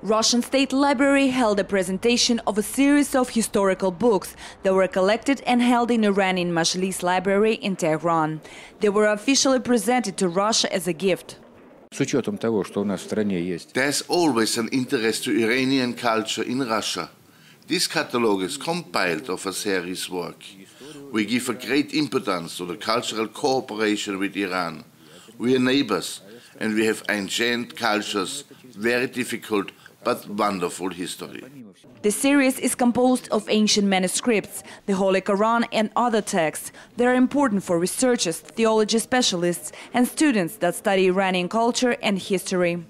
Russian State Library held a presentation of a series of historical books that were collected and held in Iranian Majlis Library in Tehran. They were officially presented to Russia as a gift. There's always an interest to Iranian culture in Russia. This catalogue is compiled of a series work. We give a great importance to the cultural cooperation with Iran. We are neighbors and we have ancient cultures, very difficult but wonderful history. The series is composed of ancient manuscripts, the Holy Quran and other texts. They are important for researchers, theology specialists and students that study Iranian culture and history.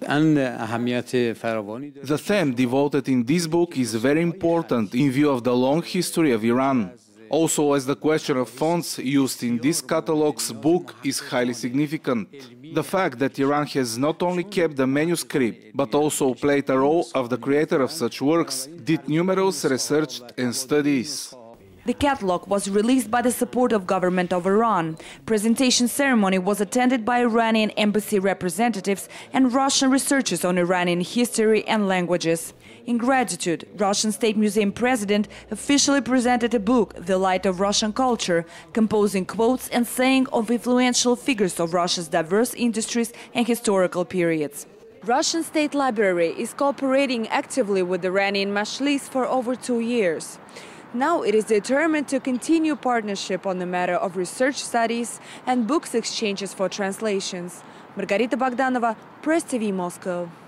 The theme devoted in this book is very important in view of the long history of Iran. Also, as the question of fonts used in this catalogue's book is highly significant. The fact that Iran has not only kept the manuscript, but also played a role of the creator of such works, did numerous research and studies. The catalogue was released by the support of government of Iran. Presentation ceremony was attended by Iranian embassy representatives and Russian researchers on Iranian history and languages. In gratitude, Russian State Museum president officially presented a book, The Light of Russian Culture, composing quotes and sayings of influential figures of Russia's diverse industries and historical periods. Russian State Library is cooperating actively with the Iranian Majlis for over 2 years. Now it is determined to continue partnership on the matter of research studies and books exchanges for translations. Margarita Bogdanova, Press TV, Moscow.